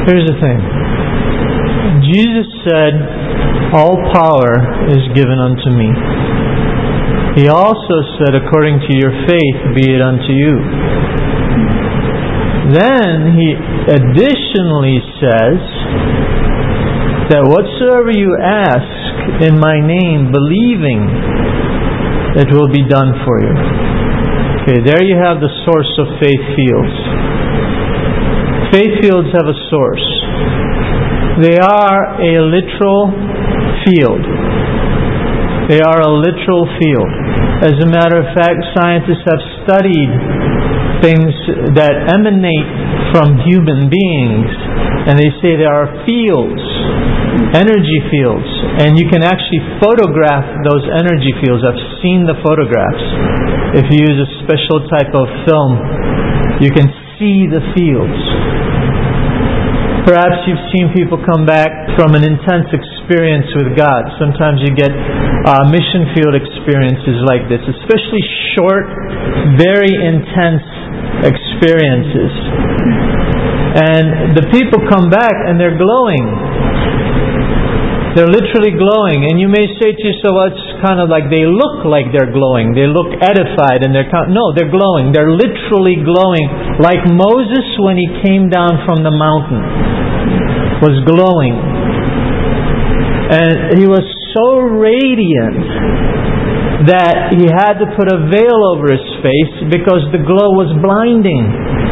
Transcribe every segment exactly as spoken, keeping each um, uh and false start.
Here's the thing. Jesus said, all power is given unto me. He also said, according to your faith, be it unto you. Then He additionally says that whatsoever you ask in my name, believing, it will be done for you. Okay, there you have the source of faith fields. Faith fields have a source. They are a literal field. They are a literal field. As a matter of fact, scientists have studied things that emanate from human beings, and they say there are fields, energy fields, and you can actually photograph those energy fields. I've seen the photographs. If you use a special type of film, you can see the fields. Perhaps you've seen people come back from an intense experience with God. Sometimes you get uh, mission field experiences like this, especially short, very intense experiences. And the people come back and they're glowing. They're literally glowing. And you may say to yourself, well, it's kind of like they look like they're glowing. They look edified and they're kind of, no, they're glowing. They're literally glowing. Like Moses when he came down from the mountain was glowing. And he was so radiant that he had to put a veil over his face because the glow was blinding.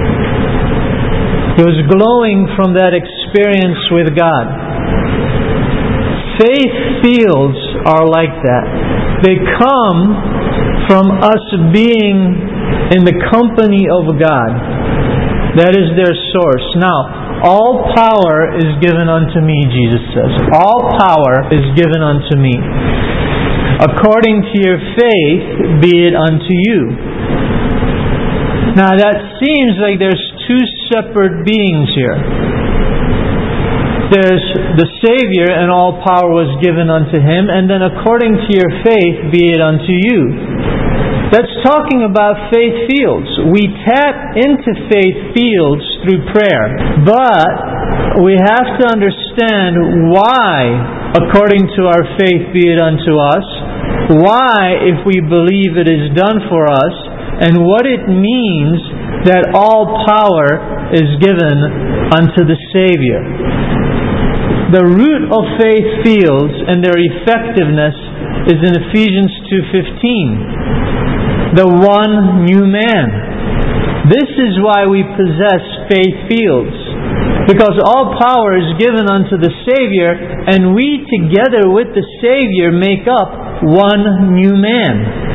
He was glowing from that experience with God. Faith fields are like that. They come from us being in the company of God. That is their source. Now, all power is given unto me, Jesus says. All power is given unto me. According to your faith, be it unto you. Now, that seems like there's two separate beings here. There's the Savior, and all power was given unto Him, and then according to your faith, be it unto you. That's talking about faith fields. We tap into faith fields through prayer. But we have to understand why, according to our faith, be it unto us, why, if we believe it is done for us, and what it means that all power is given unto the Savior. The root of faith fields and their effectiveness is in Ephesians two fifteen. The one new man. This is why we possess faith fields. Because all power is given unto the Savior, and we together with the Savior make up one new man.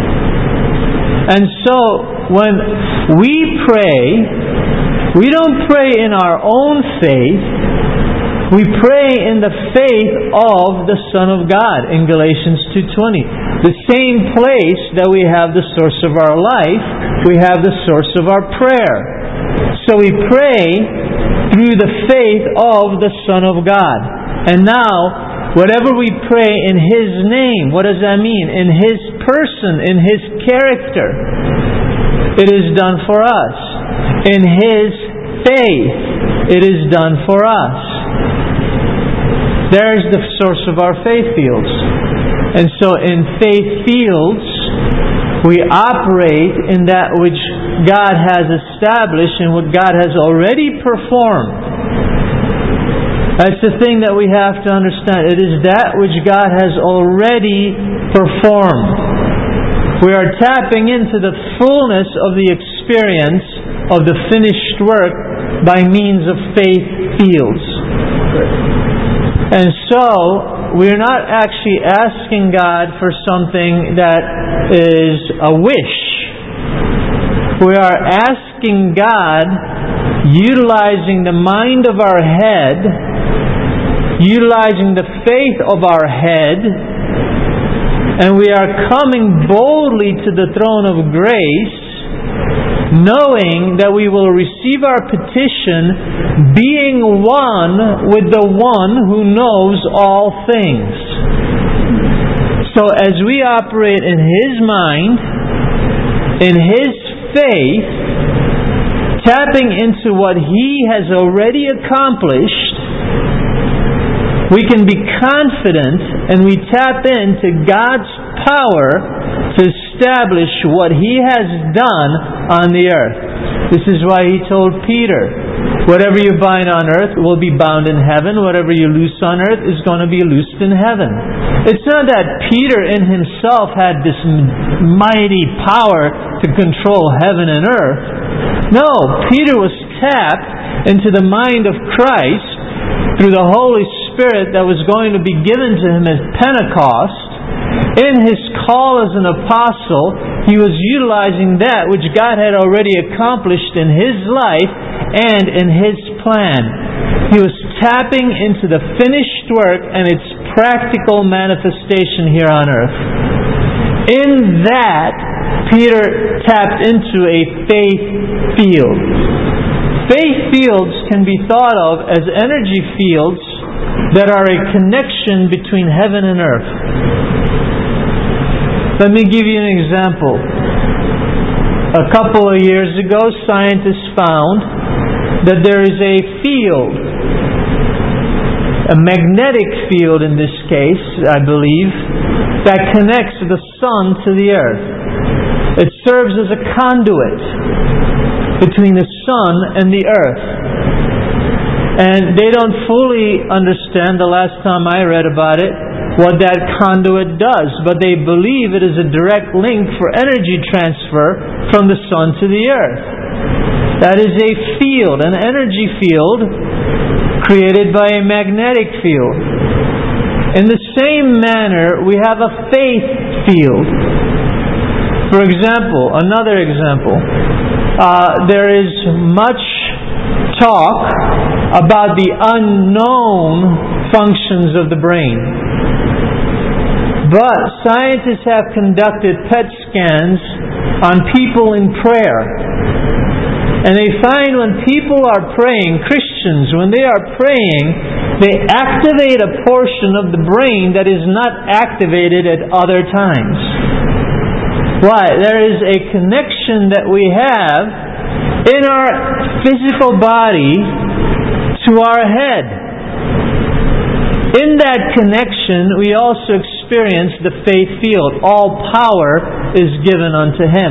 And so, when we pray, we don't pray in our own faith. We pray in the faith of the Son of God in Galatians two twenty. The same place that we have the source of our life, we have the source of our prayer. So we pray through the faith of the Son of God. And now, whatever we pray in His name, what does that mean? In His person, in His character, it is done for us. In His faith, it is done for us. There's the source of our faith fields. And so in faith fields, we operate in that which God has established and what God has already performed. That's the thing that we have to understand. It is that which God has already performed. We are tapping into the fullness of the experience of the finished work by means of faith fields. And so, we're not actually asking God for something that is a wish. We are asking God, utilizing the mind of our head, utilizing the faith of our head, and we are coming boldly to the throne of grace, knowing that we will receive our petition being one with the one who knows all things. So as we operate in His mind, in His faith, tapping into what He has already accomplished, we can be confident and we tap into God's power to establish what He has done on the earth. This is why He told Peter, whatever you bind on earth will be bound in heaven. Whatever you loose on earth is going to be loosed in heaven. It's not that Peter in himself had this mighty power to control heaven and earth. No, Peter was tapped into the mind of Christ through the Holy Spirit that was going to be given to him at Pentecost. In his call as an apostle, he was utilizing that which God had already accomplished in his life and in His plan. He was tapping into the finished work and its practical manifestation here on earth. In that, Peter tapped into a faith field. Faith fields can be thought of as energy fields that are a connection between heaven and earth. Let me give you an example. A couple of years ago, scientists found that there is a field, a magnetic field in this case, I believe, that connects the sun to the earth. It serves as a conduit between the sun and the earth. And they don't fully understand, the last time I read about it, what that conduit does. But they believe it is a direct link for energy transfer from the sun to the earth. That is a field, an energy field created by a magnetic field. In the same manner, we have a faith field. For example, another example, uh, there is much talk about the unknown functions of the brain. But scientists have conducted P E T scans on people in prayer. And they find when people are praying, Christians, when they are praying, they activate a portion of the brain that is not activated at other times. Why? There is a connection that we have in our physical body to our head. In that connection, we also experience the faith field. All power is given unto Him.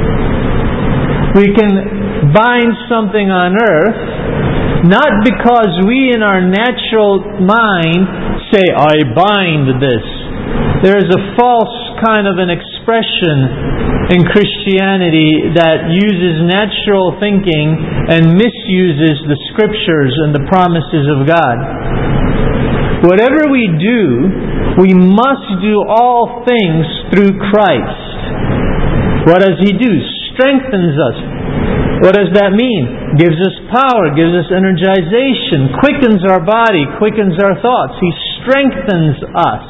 We can bind something on earth, not because we in our natural mind say, I bind this. There is a false kind of an expression in Christianity that uses natural thinking and misuses the Scriptures and the promises of God. Whatever we do, we must do all things through Christ. What does He do? Strengthens us. What does that mean? Gives us power, gives us energization, quickens our body, quickens our thoughts. He strengthens us.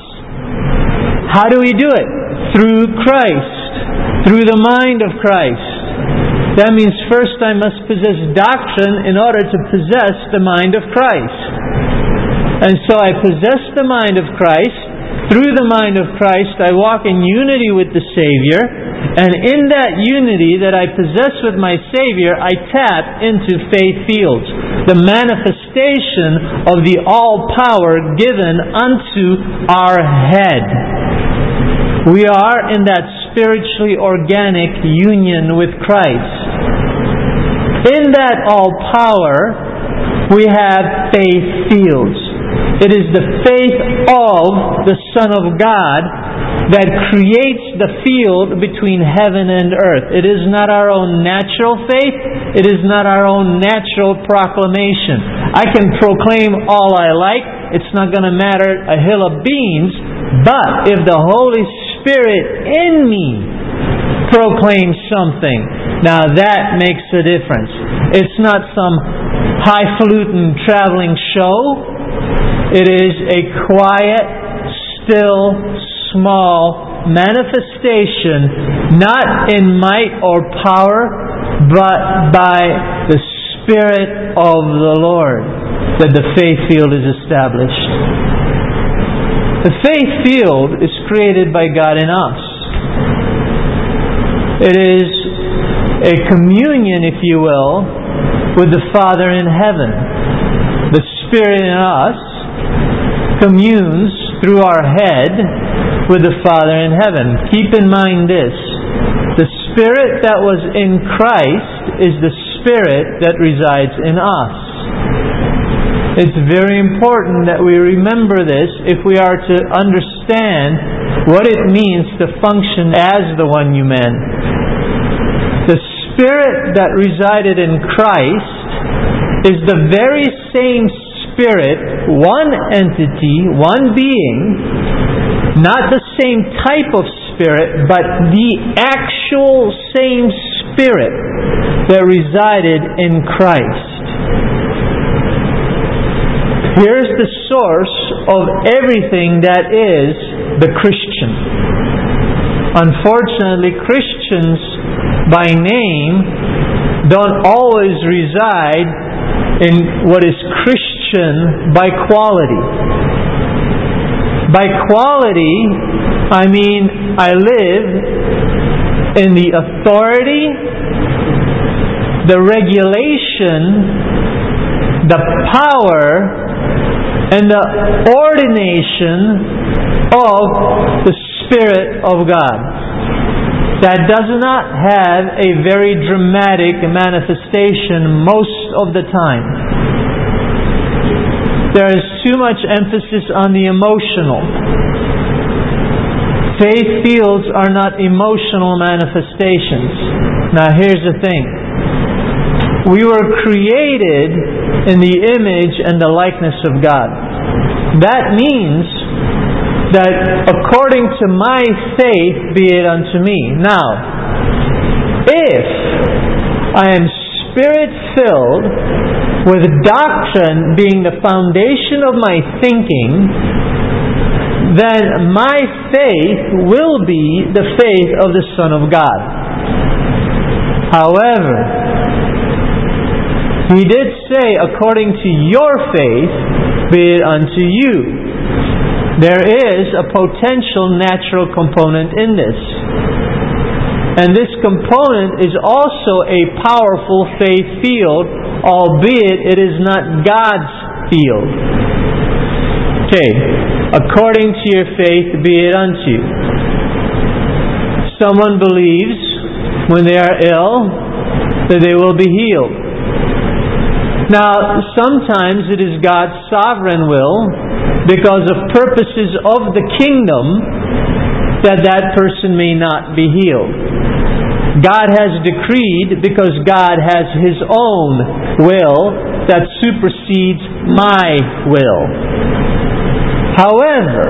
How do we do it? Through Christ. Through the mind of Christ. That means first I must possess doctrine in order to possess the mind of Christ. And so I possess the mind of Christ. Through the mind of Christ, I walk in unity with the Savior. And in that unity that I possess with my Savior, I tap into faith fields. The manifestation of the all-power given unto our head. We are in that spiritually organic union with Christ. In that all-power, we have faith fields. It is the faith of the Son of God that creates the field between heaven and earth. It is not our own natural faith. It is not our own natural proclamation. I can proclaim all I like. It's not going to matter a hill of beans. But if the Holy Spirit in me proclaims something, now that makes a difference. It's not some highfalutin traveling show. It is a quiet, still, small manifestation, not in might or power, but by the Spirit of the Lord, that the faith field is established. The faith field is created by God in us. It is a communion, if you will, with the Father in heaven. The Spirit in us communes through our head with the Father in heaven. Keep in mind this. The Spirit that was in Christ is the Spirit that resides in us. It's very important that we remember this if we are to understand what it means to function as the one you meant. The Spirit that resided in Christ is the very same Spirit, one entity, one being, not the same type of Spirit, but the actual same Spirit that resided in Christ. Here's the source of everything that is the Christian. Unfortunately, Christians by name don't always reside in what is Christian by quality. By quality, I mean I live in the authority, the regulation, the power, and the ordination of the Spirit of God. That does not have a very dramatic manifestation most of the time. There is too much emphasis on the emotional. Faith fields are not emotional manifestations. Now here's the thing. We were created in the image and the likeness of God. That means that according to my faith be it unto me. Now, if I am Spirit-filled, with doctrine being the foundation of my thinking, then my faith will be the faith of the Son of God. However, He did say, according to your faith, be it unto you. There is a potential natural component in this. And this component is also a powerful faith field, albeit it is not God's field. Okay, according to your faith be it unto you. Someone believes when they are ill that they will be healed. Now, sometimes it is God's sovereign will, because of purposes of the kingdom, that that person may not be healed. God has decreed, because God has His own will that supersedes my will. However,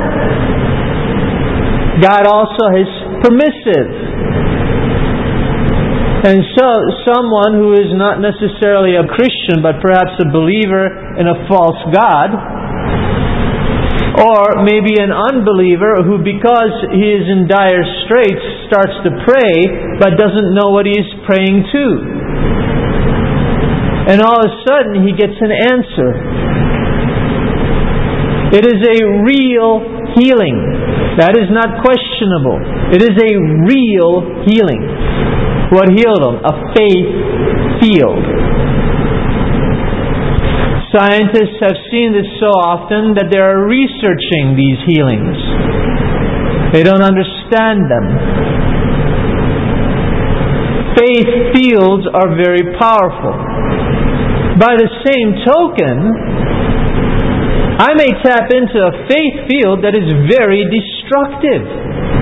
God also is permissive. And so, someone who is not necessarily a Christian, but perhaps a believer in a false God, or maybe an unbeliever who, because he is in dire straits, starts to pray, but doesn't know what he is praying to. And all of a sudden, he gets an answer. It is a real healing. That is not questionable. It is a real healing. What healed him? A faith field. Scientists have seen this so often that they are researching these healings. They don't understand them. Faith fields are very powerful. By the same token, I may tap into a faith field that is very destructive.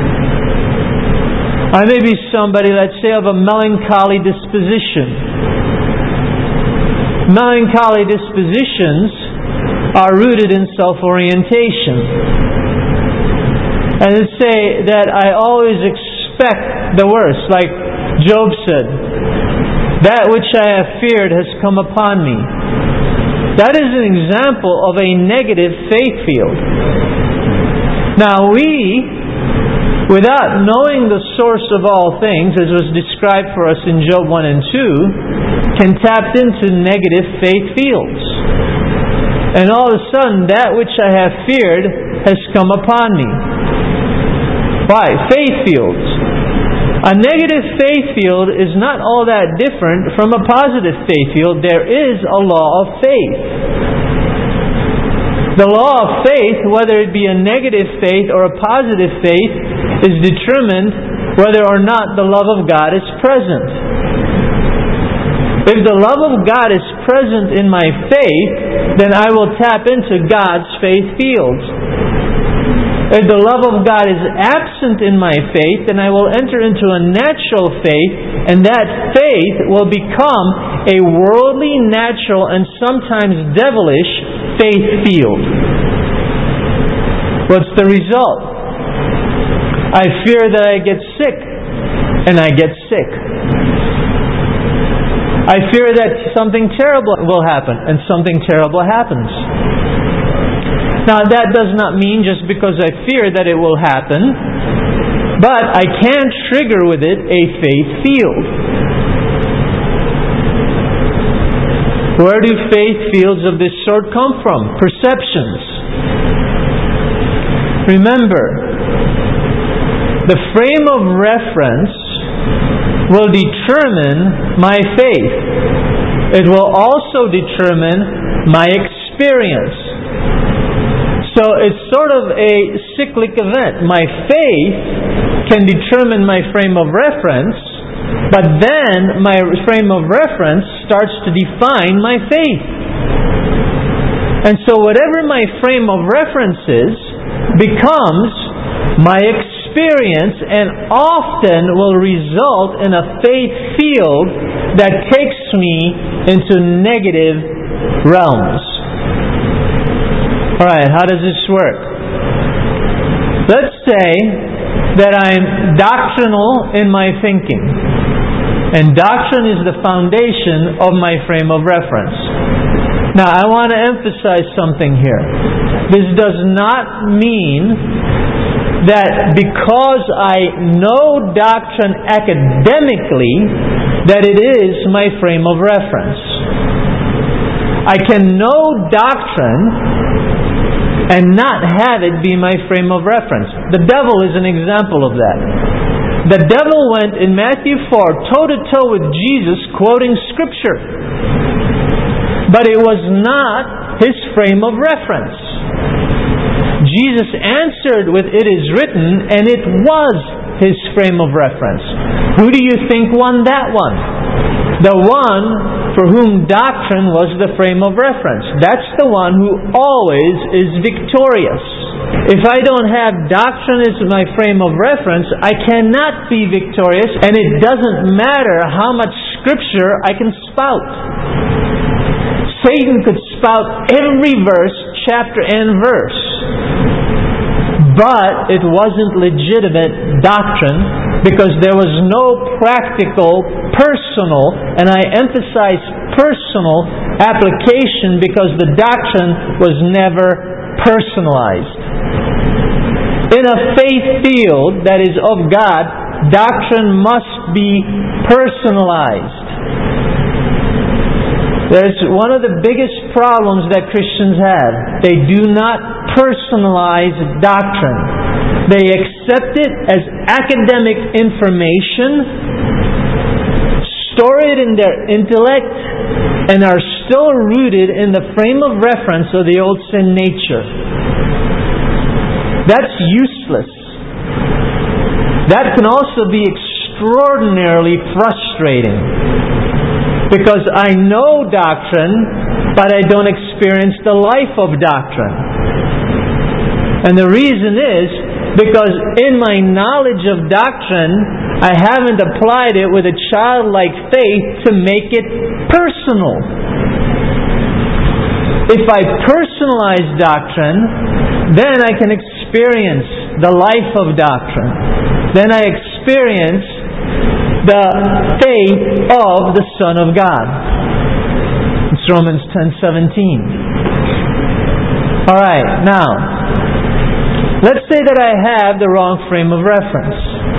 I may be somebody, let's say, of a melancholy disposition. Melancholy dispositions are rooted in self-orientation. And let's say that I always expect the worst. Like Job said, that which I have feared has come upon me. That is an example of a negative faith field. Now we, without knowing the source of all things, as was described for us in Job one and two, can tap into negative faith fields. And all of a sudden, that which I have feared has come upon me. Why? Faith fields. A negative faith field is not all that different from a positive faith field. There is a law of faith. The law of faith, whether it be a negative faith or a positive faith, is determined whether or not the love of God is present. If the love of God is present in my faith, then I will tap into God's faith field. If the love of God is absent in my faith, then I will enter into a natural faith, and that faith will become a worldly, natural, and sometimes devilish faith field. What's the result? I fear that I get sick, and I get sick. I fear that something terrible will happen, and something terrible happens. Now, that does not mean just because I fear that it will happen, but I can trigger with it a faith field. Where do faith fields of this sort come from? Perceptions. Remember, the frame of reference will determine my faith. It will also determine my experience. So it's sort of a cyclic event. My faith can determine my frame of reference, but then my frame of reference starts to define my faith. And so whatever my frame of reference is becomes my experience, and often will result in a faith field that takes me into negative realms. Alright, how does this work? Let's say that I'm doctrinal in my thinking. And doctrine is the foundation of my frame of reference. Now, I want to emphasize something here. This does not mean that because I know doctrine academically, that it is my frame of reference. I can know doctrine and not have it be my frame of reference. The devil is an example of that. The devil went in Matthew four toe-to-toe with Jesus, quoting Scripture. But it was not his frame of reference. Jesus answered with, "It is written," and it was his frame of reference. Who do you think won that one? The one for whom doctrine was the frame of reference. That's the one who always is victorious. If I don't have doctrine as my frame of reference, I cannot be victorious, and it doesn't matter how much Scripture I can spout. Satan could spout every verse, chapter and verse. But it wasn't legitimate doctrine because there was no practical, personal, and I emphasize personal application because the doctrine was never personalized. In a faith field that is of God, doctrine must be personalized. There's one of the biggest problems that Christians have. They do not personalize doctrine. They accept it as academic information, store it in their intellect, and are still rooted in the frame of reference of the old sin nature. That's useless. That can also be extraordinarily frustrating. Because I know doctrine, but I don't experience the life of doctrine. And the reason is because in my knowledge of doctrine, I haven't applied it with a childlike faith to make it personal. If I personalize doctrine, then I can experience the life of doctrine. Then I experience the faith of the Son of God. It's Romans ten seventeen. Alright, now, let's say that I have the wrong frame of reference.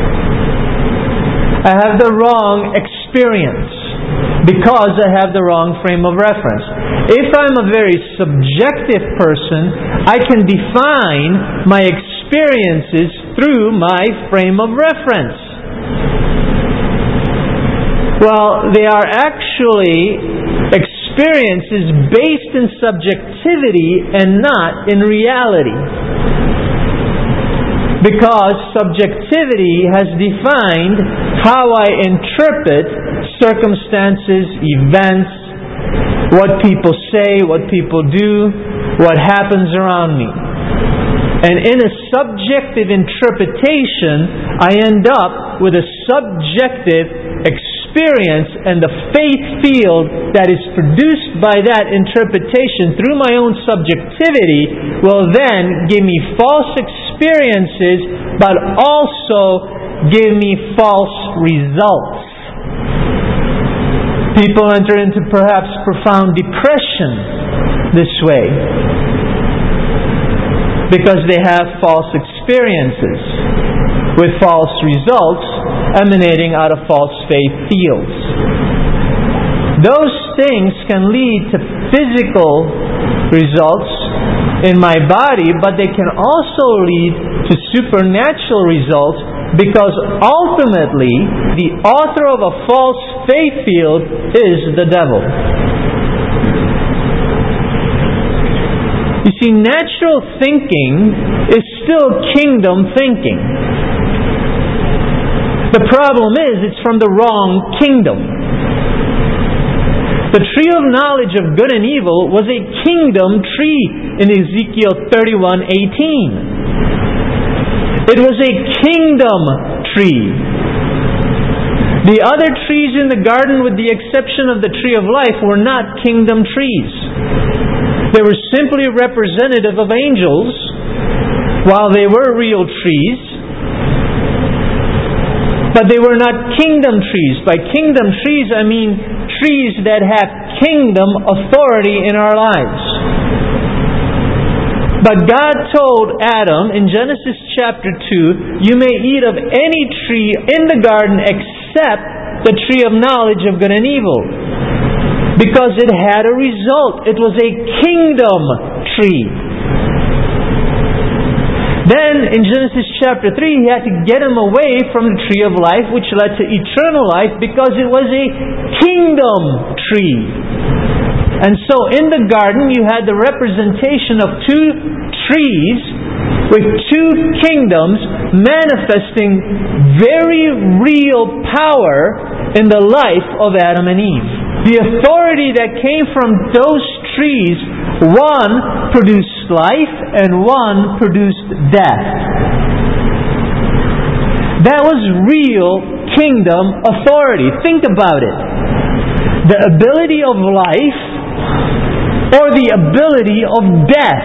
I have the wrong experience because I have the wrong frame of reference. If I'm a very subjective person, I can define my experiences through my frame of reference. Well, they are actually experiences based in subjectivity and not in reality. Because subjectivity has defined how I interpret circumstances, events, what people say, what people do, what happens around me. And in a subjective interpretation, I end up with a subjective experience, and the faith field that is produced by that interpretation through my own subjectivity will then give me false experiences, but also give me false results. People enter into perhaps profound depression this way because they have false experiences with false results emanating out of false faith fields. Those things can lead to physical results in my body, but they can also lead to supernatural results, because ultimately the author of a false faith field is the devil. You see, natural thinking is still kingdom thinking. The problem is, it's from the wrong kingdom. The tree of knowledge of good and evil was a kingdom tree in Ezekiel thirty-one eighteen. It was a kingdom tree. The other trees in the garden, with the exception of the tree of life, were not kingdom trees. They were simply representative of angels, while they were real trees. But they were not kingdom trees. By kingdom trees, I mean trees that have kingdom authority in our lives. But God told Adam in Genesis chapter two, you may eat of any tree in the garden except the tree of knowledge of good and evil. Because it had a result. It was a kingdom tree. Then in Genesis chapter three, He had to get him away from the tree of life, which led to eternal life, because it was a kingdom tree. And so in the garden, you had the representation of two trees with two kingdoms manifesting very real power in the life of Adam and Eve. The authority that came from those trees, one produced life and one produced death. That was real kingdom authority. Think about it. The ability of life or the ability of death.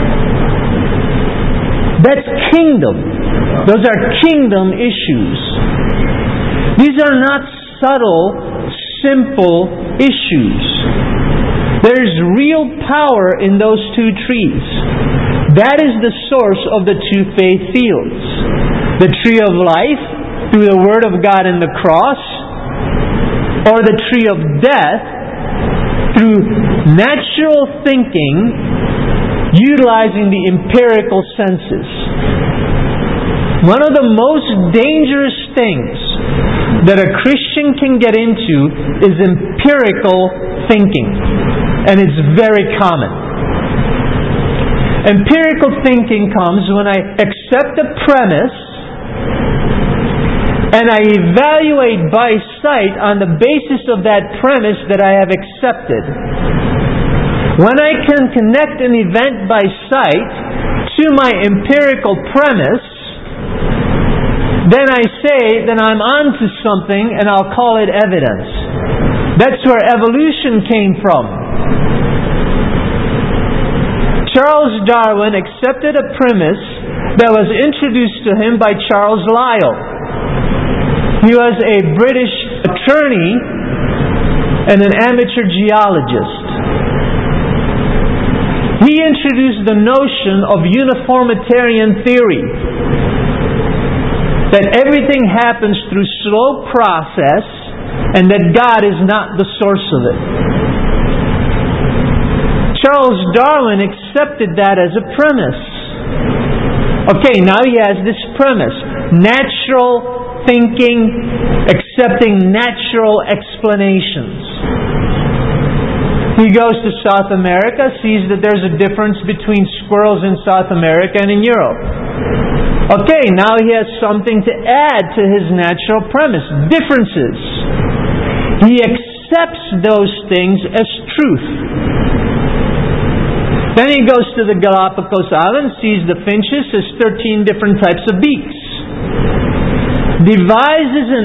That's kingdom. Those are kingdom issues. These are not subtle, simple issues. There's real power in those two trees. That is the source of the two faith fields. The tree of life through the Word of God and the cross, or the tree of death through natural thinking utilizing the empirical senses. One of the most dangerous things that a Christian can get into is empirical thinking. And it's very common. Empirical thinking comes when I accept a premise and I evaluate by sight on the basis of that premise that I have accepted. When I can connect an event by sight to my empirical premise, then I say that I'm onto something, and I'll call it evidence. That's where evolution came from. Charles Darwin accepted a premise that was introduced to him by Charles Lyell. He was a British attorney and an amateur geologist. He introduced the notion of uniformitarian theory, that everything happens through slow process and that God is not the source of it. Charles Darwin accepted that as a premise. Okay, now he has this premise. Natural thinking, accepting natural explanations. He goes to South America, sees that there's a difference between squirrels in South America and in Europe. Okay, now he has something to add to his natural premise. Differences. He accepts those things as truth. Then he goes to the Galapagos Islands, sees the finches as thirteen different types of beaks. Devises an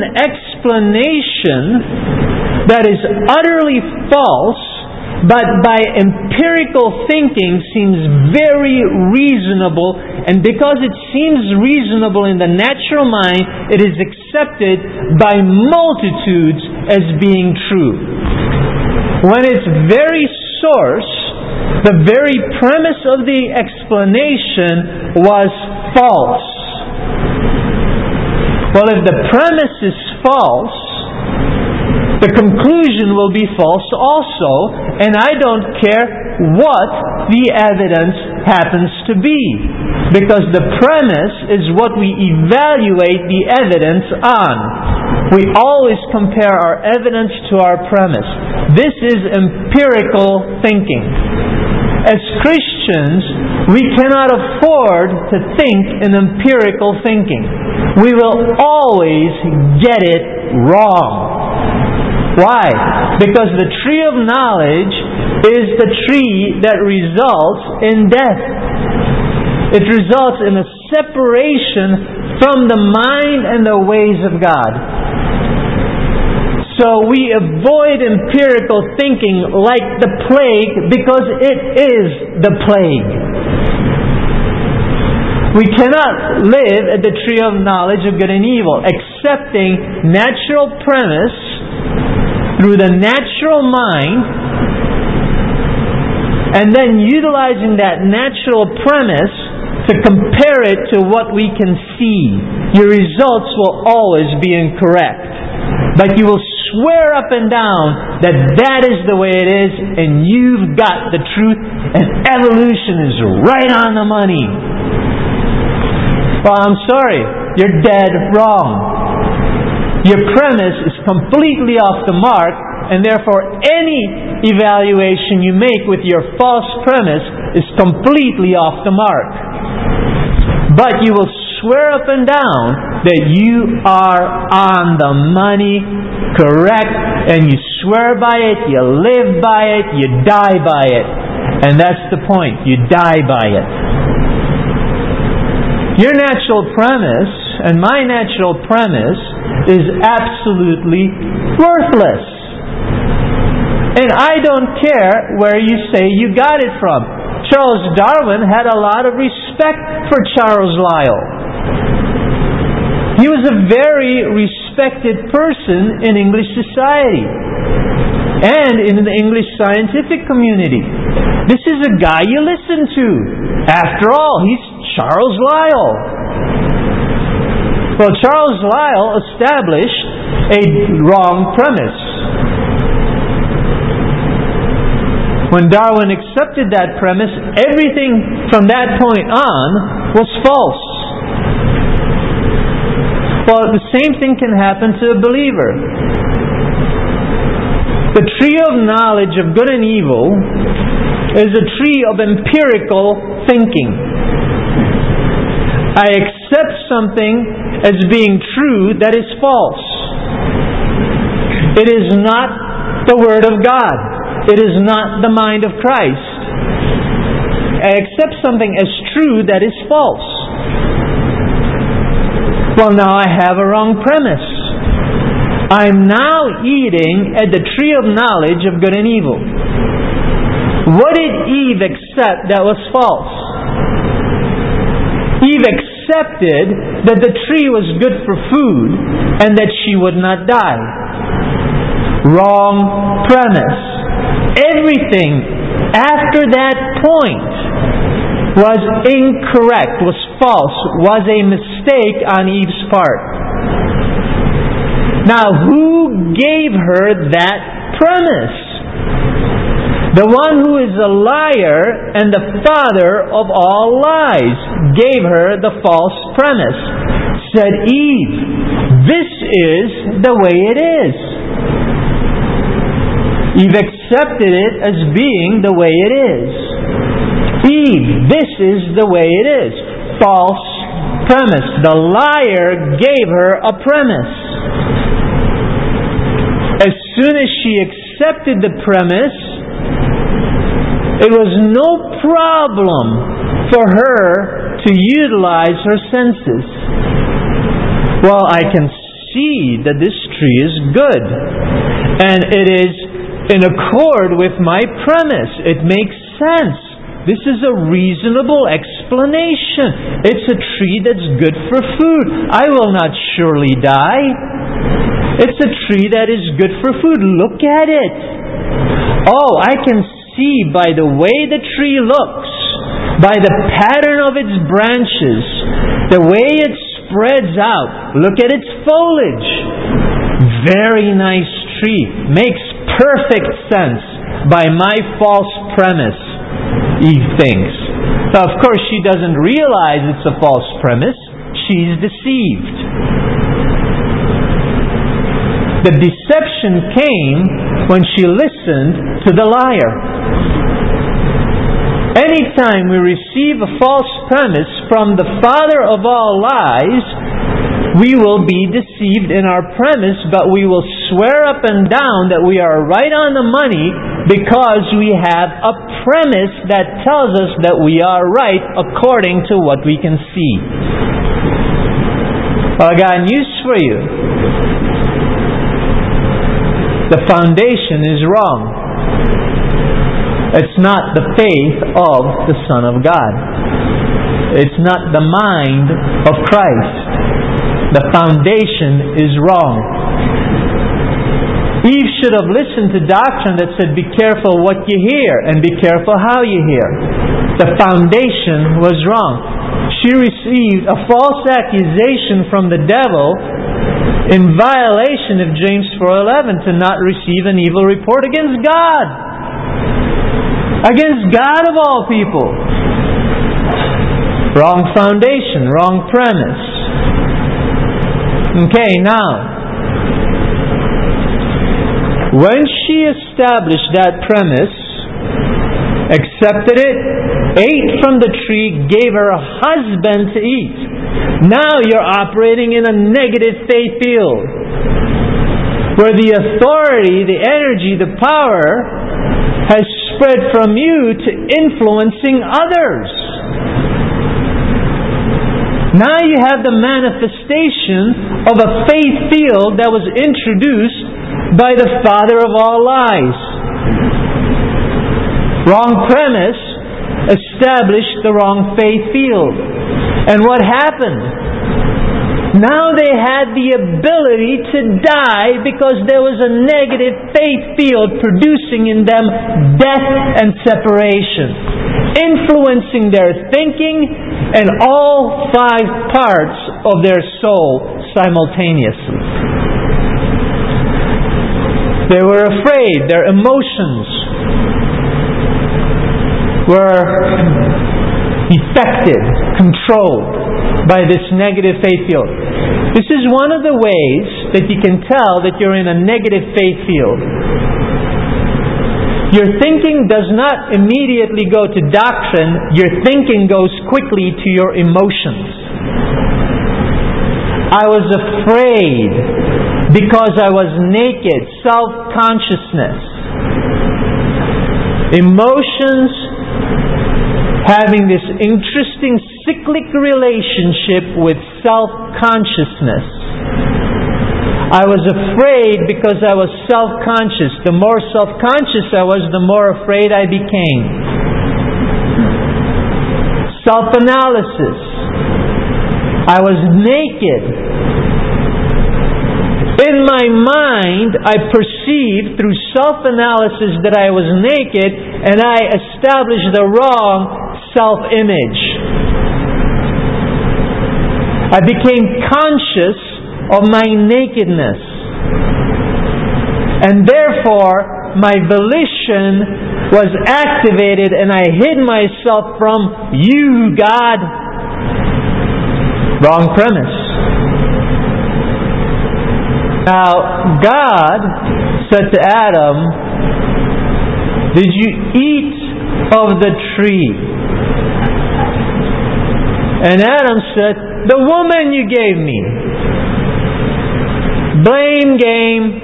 explanation that is utterly false, but by empirical thinking seems very reasonable, and because it seems reasonable in the natural mind, it is accepted by multitudes as being true. When its very source, the very premise of the explanation, was false. Well, if the premise is false, the conclusion will be false also, and I don't care what the evidence happens to be, because the premise is what we evaluate the evidence on. We always compare our evidence to our premise. This is empirical thinking. As Christians, we cannot afford to think in empirical thinking. We will always get it wrong. Why? Because the tree of knowledge is the tree that results in death. It results in a separation from the mind and the ways of God. So we avoid empirical thinking like the plague because it is the plague. We cannot live at the tree of knowledge of good and evil, accepting natural premise through the natural mind, and then utilizing that natural premise to compare it to what we can see. Your results will always be incorrect. But you will swear up and down that that is the way it is, and you've got the truth, and evolution is right on the money. Well, I'm sorry, you're dead wrong. Your premise is completely off the mark, and therefore any evaluation you make with your false premise is completely off the mark. But you will swear up and down that you are on the money, correct, and you swear by it, you live by it, you die by it. And that's the point, you die by it. Your natural premise and my natural premise is absolutely worthless. And I don't care where you say you got it from. Charles Darwin had a lot of respect for Charles Lyell. He was a very respected person in English society and in the English scientific community. This is a guy you listen to. After all, he's Charles Lyell. Well, Charles Lyell established a wrong premise. When Darwin accepted that premise, everything from that point on was false. Well, the same thing can happen to a believer. The tree of knowledge of good and evil is a tree of empirical thinking. I accept something as being true that is false. It is not the Word of God. It is not the mind of Christ. I accept something as true that is false. Well, now I have a wrong premise. I'm now eating at the tree of knowledge of good and evil. What did Eve accept that was false? Eve accepted that the tree was good for food and that she would not die. Wrong premise. Everything after that point was incorrect, was false, was a mistake on Eve's part. Now, who gave her that premise? The one who is a liar and the father of all lies gave her the false premise. said, Eve, this is the way it is. Eve accepted it as being the way it is. Eve, this is the way it is. False premise. The liar gave her a premise. As soon as she accepted the premise, it was no problem for her to utilize her senses. Well, I can see that this tree is good, and it is in accord with my premise. It makes sense. This is a reasonable explanation. It's a tree that's good for food. I will not surely die. It's a tree that is good for food. Look at it. Oh, I can see by the way the tree looks, by the pattern of its branches, the way it spreads out. Look at its foliage. Very nice tree. Makes perfect sense by my false premise, Eve thinks. Now, of course, she doesn't realize it's a false premise. She's deceived. The deception came when she listened to the liar. Anytime we receive a false premise from the father of all lies, we will be deceived in our premise, but we will swear up and down that we are right on the money because we have a premise that tells us that we are right according to what we can see. Well, I got news for you. The foundation is wrong. It's not the faith of the Son of God. It's not the mind of Christ. The foundation is wrong. Eve should have listened to doctrine that said, be careful what you hear and be careful how you hear. The foundation was wrong. She received a false accusation from the devil in violation of James four eleven to not receive an evil report against God. Against God of all people. Wrong foundation, wrong premise. Okay, now, when she established that premise, accepted it, ate from the tree, gave her a husband to eat. Now you're operating in a negative faith field, where the authority, the energy, the power has spread from you to influencing others. Now you have the manifestation of a faith field that was introduced by the father of all lies. Wrong premise established the wrong faith field. And what happened? Now they had the ability to die because there was a negative faith field producing in them death and separation, influencing their thinking and all five parts of their soul simultaneously. They were afraid. Their emotions were affected, controlled by this negative faith field. This is one of the ways that you can tell that you're in a negative faith field. Your thinking does not immediately go to doctrine. Your thinking goes quickly to your emotions. I was afraid because I was naked. Self-consciousness. Emotions having this interesting cyclic relationship with self-consciousness. I was afraid because I was self-conscious. The more self-conscious I was, the more afraid I became. Self-analysis. I was naked. In my mind, I perceived through self-analysis that I was naked, and I established the wrong self-image. I became conscious of my nakedness. And therefore, my volition was activated and I hid myself from you, God. Wrong premise. Now, God said to Adam, "Did you eat of the tree?" And Adam said, "The woman you gave me." Blame game.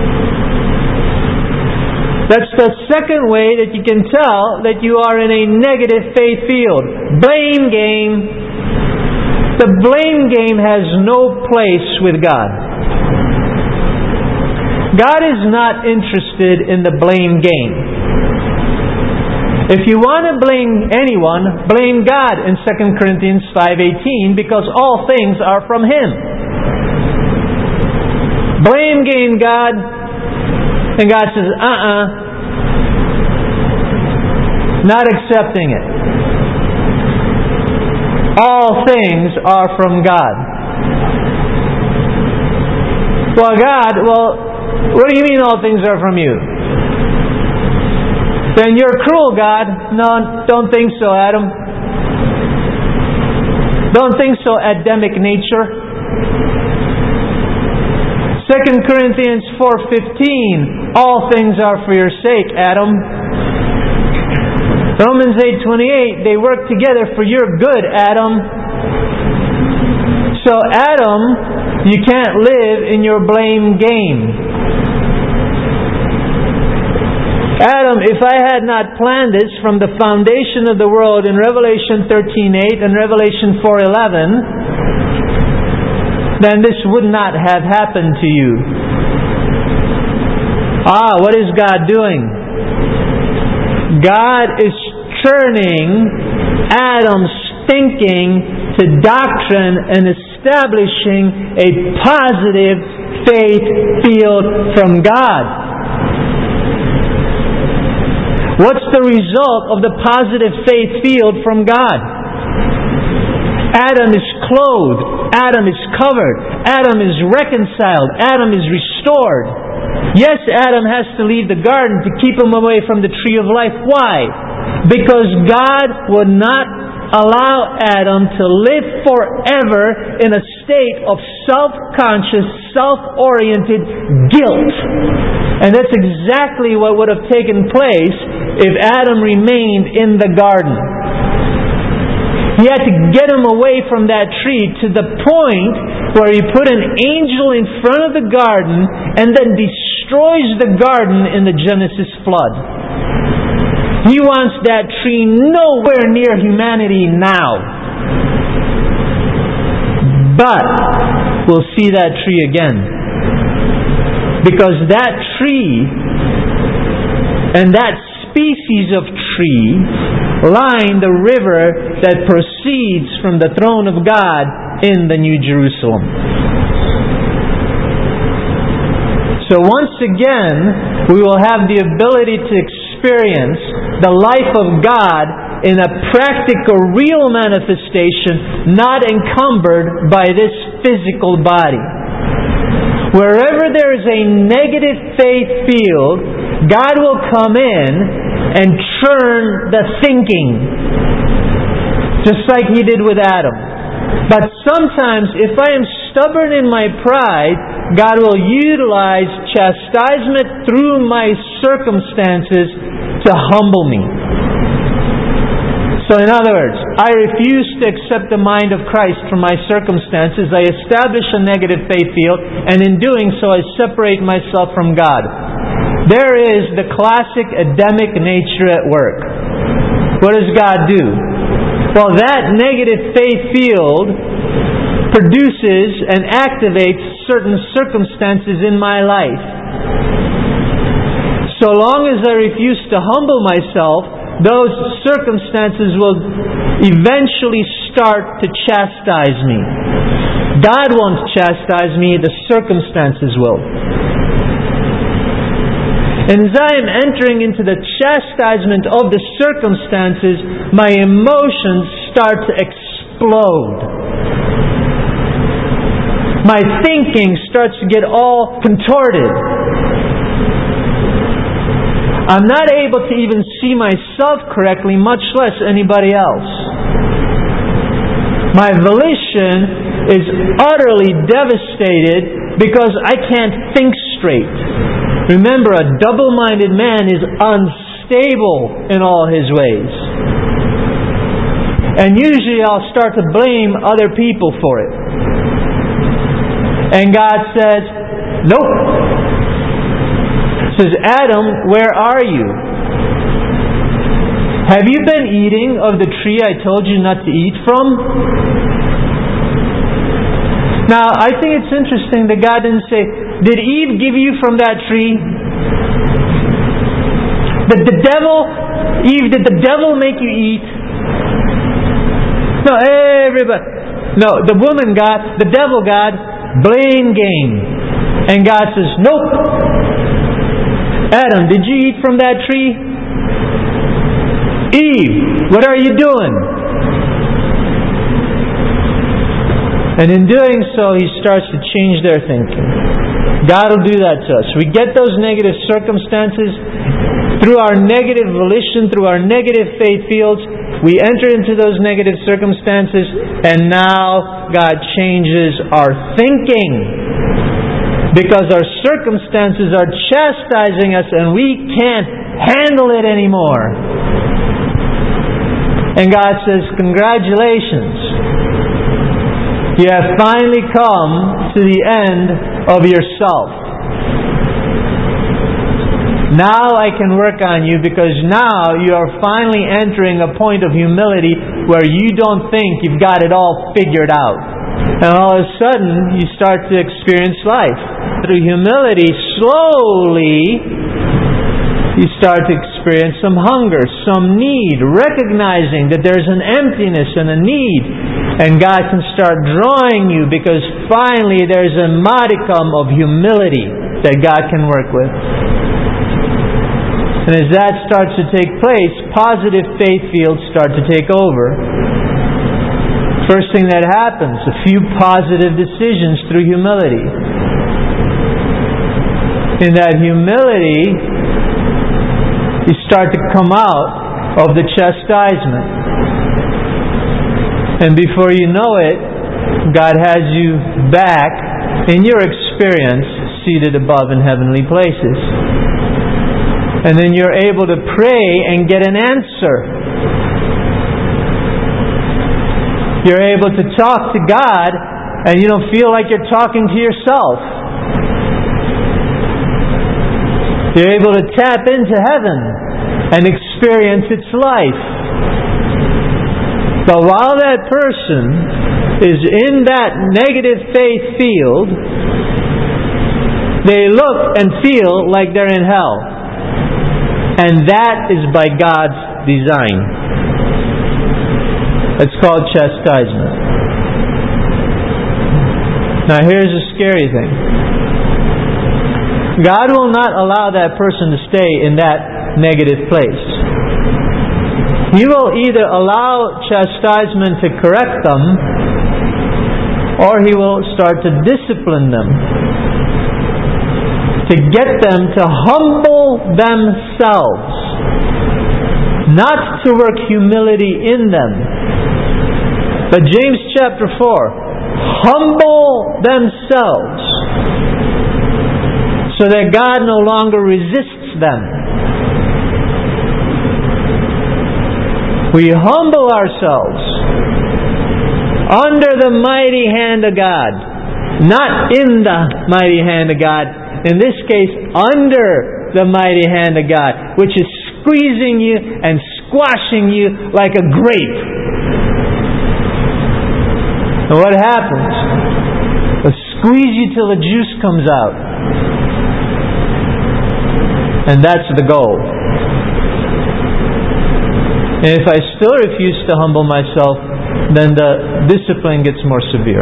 That's the second way that you can tell that you are in a negative faith field. Blame game. The blame game has no place with God. God is not interested in the blame game. If you want to blame anyone, blame God in Second Corinthians five eighteen, because all things are from Him. Blame game God, and God says, uh-uh, not accepting it. All things are from God. Well, God, well, what do you mean all things are from you? Then you're cruel, God. No, don't think so, Adam. Don't think so, Adamic nature. Second Corinthians four fifteen, all things are for your sake, Adam. Romans eight twenty-eight, they work together for your good, Adam. So, Adam, you can't live in your blame game. Adam, if I had not planned this from the foundation of the world in Revelation thirteen eight and Revelation four eleven, then this would not have happened to you. Ah, what is God doing? God is turning Adam's thinking to doctrine and establishing a positive faith field from God. What's the result of the positive faith field from God? Adam is clothed. Adam is covered. Adam is reconciled. Adam is restored. Yes, Adam has to leave the garden to keep him away from the tree of life. Why? Because God would not allow Adam to live forever in a state of self-conscious, self-oriented guilt. And that's exactly what would have taken place if Adam remained in the garden. He had to get him away from that tree to the point where He put an angel in front of the garden and then destroys the garden in the Genesis flood. He wants that tree nowhere near humanity now. But we'll see that tree again. Because that tree and that species of tree line the river that proceeds from the throne of God in the New Jerusalem. So once again, we will have the ability to experience the life of God in a practical, real manifestation, not encumbered by this physical body. Wherever there is a negative faith field, God will come in and turn the thinking, just like He did with Adam. But sometimes, if I am stubborn in my pride, God will utilize chastisement through my circumstances to humble me. So in other words, I refuse to accept the mind of Christ from my circumstances. I establish a negative faith field, and in doing so I separate myself from God. There is the classic Adamic nature at work. What does God do? Well, that negative faith field produces and activates certain circumstances in my life. So long as I refuse to humble myself, those circumstances will eventually start to chastise me. God won't chastise me, the circumstances will. And as I am entering into the chastisement of the circumstances, my emotions start to explode. My thinking starts to get all contorted. I'm not able to even see myself correctly, much less anybody else. My volition is utterly devastated because I can't think straight. Remember, a double-minded man is unstable in all his ways. And usually I'll start to blame other people for it. And God says, nope. He says, Adam, where are you? Have you been eating of the tree I told you not to eat from? Now, I think it's interesting that God didn't say, did Eve give you from that tree? Did the devil, Eve, did the devil make you eat? No, everybody. No, the woman God, the devil God, blame game. And God says, nope. Adam, did you eat from that tree? Eve, what are you doing? And in doing so, He starts to change their thinking. God will do that to us. We get those negative circumstances through our negative volition, through our negative faith fields. We enter into those negative circumstances, and now God changes our thinking. Because our circumstances are chastising us and we can't handle it anymore. And God says, congratulations. You have finally come to the end of yourself. Now I can work on you, because now you are finally entering a point of humility where you don't think you've got it all figured out. And all of a sudden you start to experience life. Through humility, slowly you start to experience some hunger, some need, recognizing that there's an emptiness and a need. And God can start drawing you, because finally there's a modicum of humility that God can work with. And as that starts to take place, positive faith fields start to take over. First thing that happens, a few positive decisions through humility. In that humility, you start to come out of the chastisement. And before you know it, God has you back in your experience, seated above in heavenly places. And then you're able to pray and get an answer. You're able to talk to God and you don't feel like you're talking to yourself. You're able to tap into heaven and experience its life. But while that person is in that negative faith field, they look and feel like they're in hell. And that is by God's design. It's called chastisement. Now here's the scary thing. God will not allow that person to stay in that negative place. He will either allow chastisement to correct them, or He will start to discipline them, to get them to humble themselves, not to work humility in them. But James chapter four, humble themselves, so that God no longer resists them. We humble ourselves under the mighty hand of God, not in the mighty hand of God. In this case, under the mighty hand of God, which is squeezing you and squashing you like a grape. And what happens? It'll squeeze you till the juice comes out. And that's the goal. And if I still refuse to humble myself, then the discipline gets more severe.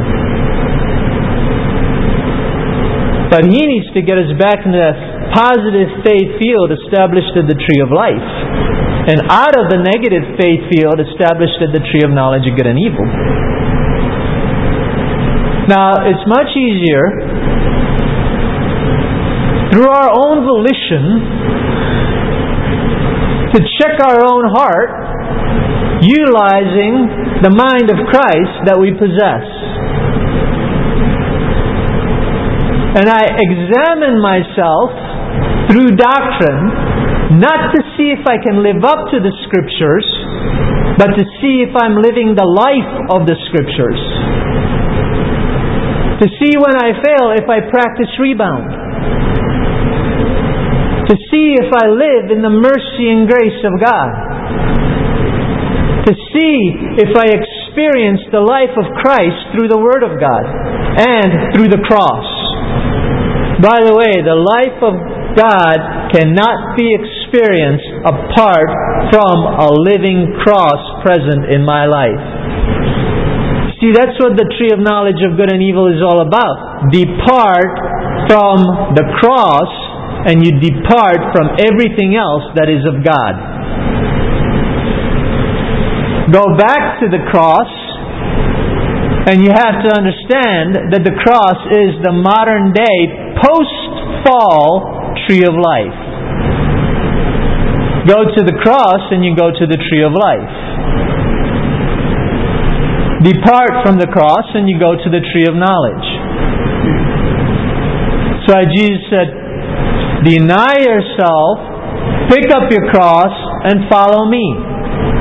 But He needs to get us back into that positive faith field established at the tree of life. And out of the negative faith field established at the tree of knowledge of good and evil. Now, it's much easier through our own volition to check our own heart, utilizing the mind of Christ that we possess. And I examine myself through doctrine, not to see if I can live up to the Scriptures, but to see if I'm living the life of the Scriptures. To see when I fail if I practice rebound. To see if I live in the mercy and grace of God. To see if I experience the life of Christ through the Word of God and through the cross. By the way, the life of God cannot be experienced apart from a living cross present in my life. See, that's what the tree of knowledge of good and evil is all about. Depart from the cross and you depart from everything else that is of God. Go back to the cross, and you have to understand that the cross is the modern day post-fall tree of life. Go to the cross and you go to the tree of life. Depart from the cross and you go to the tree of knowledge. So Jesus said, deny yourself, pick up your cross, and follow me.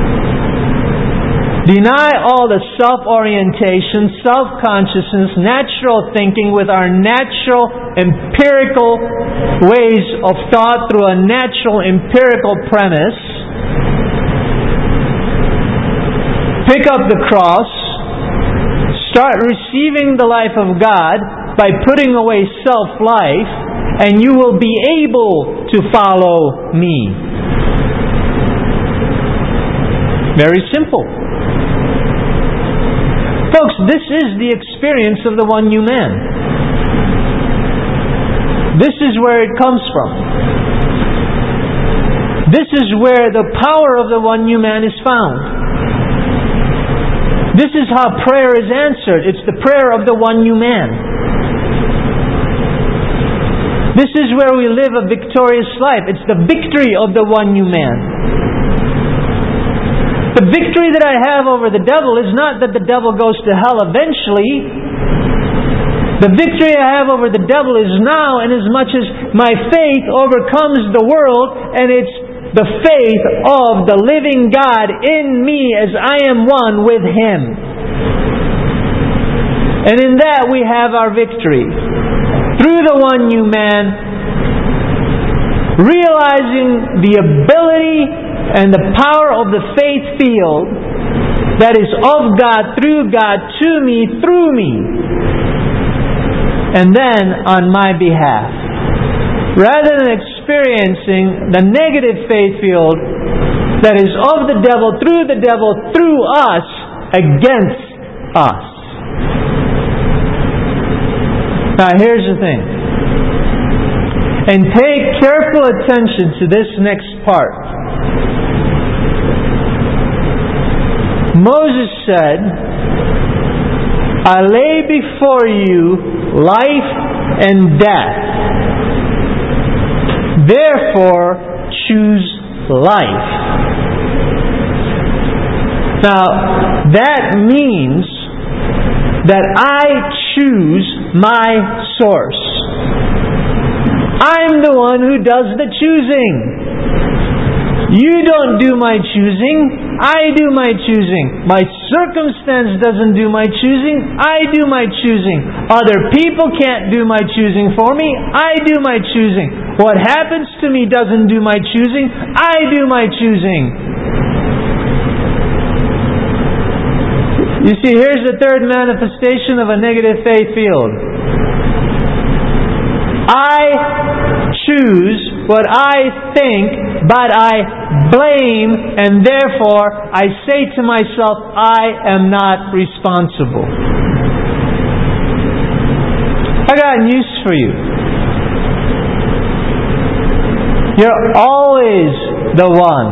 Deny all the self-orientation, self-consciousness, natural thinking with our natural, empirical ways of thought through a natural, empirical premise. Pick up the cross. Start receiving the life of God by putting away self-life, and you will be able to follow me. Very simple. Folks, this is the experience of the one new man. This is where it comes from. This is where the power of the one new man is found. This is how prayer is answered. It's the prayer of the one new man. This is where we live a victorious life. It's the victory of the one new man. The victory that I have over the devil is not that the devil goes to hell eventually. The victory I have over the devil is now, in as much as my faith overcomes the world, and it's the faith of the living God in me as I am one with Him. And in that we have our victory. Through the one new man, realizing the ability and the power of the faith field that is of God, through God, to me, through me, and then on my behalf. Rather than experiencing the negative faith field that is of the devil, through the devil, through us, against us. Now here's the thing. And pay careful attention to this next part. Moses said, I lay before you life and death. Therefore, choose life. Now, that means that I choose my source. I'm the one who does the choosing. You don't do my choosing. I do my choosing. My circumstance doesn't do my choosing. I do my choosing. Other people can't do my choosing for me. I do my choosing. What happens to me doesn't do my choosing. I do my choosing. You see, here's the third manifestation of a negative faith field. I choose what I think, but I blame, and therefore I say to myself, I am not responsible. I got news for you. You're always the one.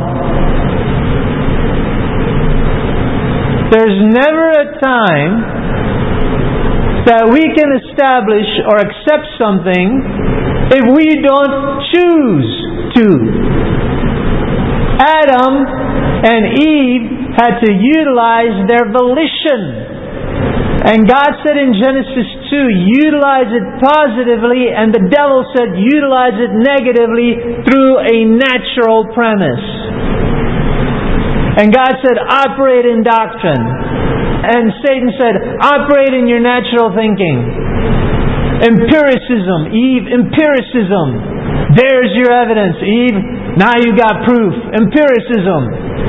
There's never a time that we can establish or accept something if we don't choose to. Adam and Eve had to utilize their volition. And God said in Genesis two, utilize it positively, and the devil said, utilize it negatively through a natural premise. And God said, operate in doctrine. And Satan said, operate in your natural thinking. Empiricism. Eve, empiricism. There's your evidence, Eve. Now you got proof. Empiricism.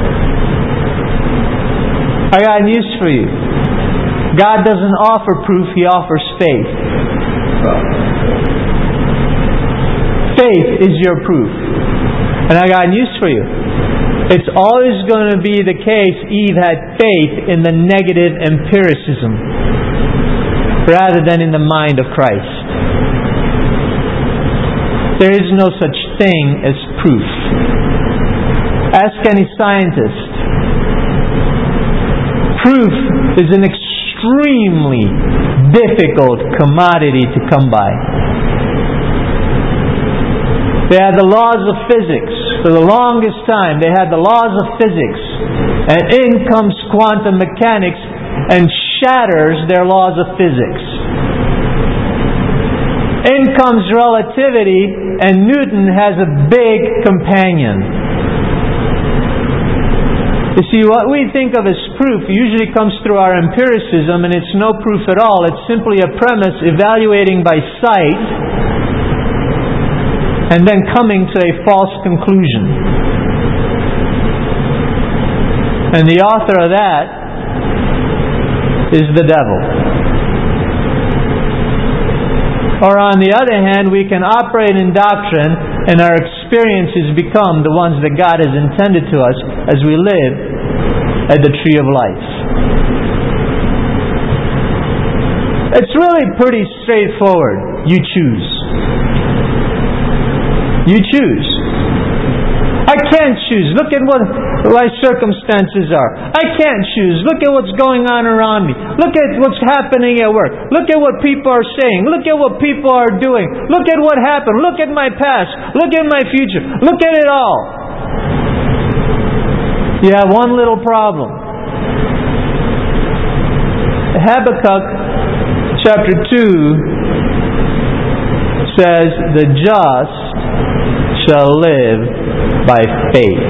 I got news for you. God doesn't offer proof, He offers faith. Faith is your proof. And I got news for you. It's always going to be the case Eve had faith in the negative empiricism rather than in the mind of Christ. There is no such thing as proof. Ask any scientist. Proof is an extremely difficult commodity to come by. They had the laws of physics. For the longest time, they had the laws of physics. And in comes quantum mechanics and shatters their laws of physics. In comes relativity, and Newton has a big companion. You see, what we think of as proof usually comes through our empiricism, and it's no proof at all. It's simply a premise evaluating by sight and then coming to a false conclusion. And the author of that is the devil. Or on the other hand, we can operate in doctrine and our experiences become the ones that God has intended to us as we live at the tree of life. It's really pretty straightforward. You choose. You choose. I can't choose. Look at what my circumstances are. I can't choose. Look at what's going on around me. Look at what's happening at work. Look at what people are saying. Look at what people are doing. Look at what happened. Look at my past. Look at my future. Look at it all. You have one little problem. Habakkuk chapter two says, the just shall live by faith.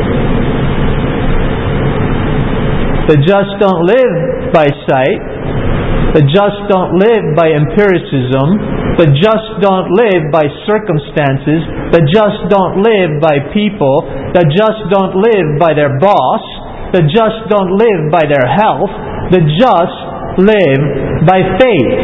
The just don't live by sight. The just don't live by empiricism. The just don't live by circumstances. The just don't live by people. The just don't live by their boss. The just don't live by their health. The just live by faith.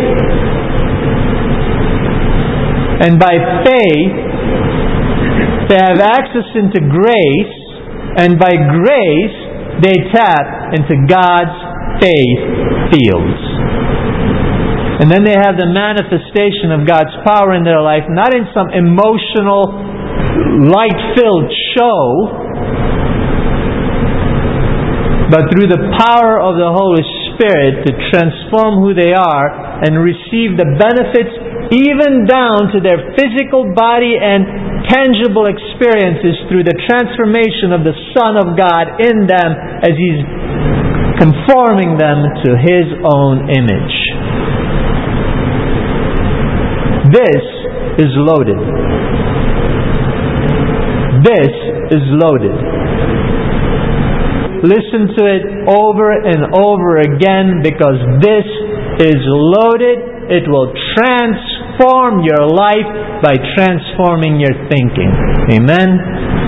And by faith, they have access into grace, and by grace, they tap into God's faith fields. And then they have the manifestation of God's power in their life, not in some emotional, light-filled show, but through the power of the Holy Spirit to transform who they are and receive the benefits even down to their physical body and tangible experiences through the transformation of the Son of God in them as He's conforming them to His own image. This is loaded. This is loaded. Listen to it over and over again, because this is loaded. It will transform your life by transforming your thinking. Amen?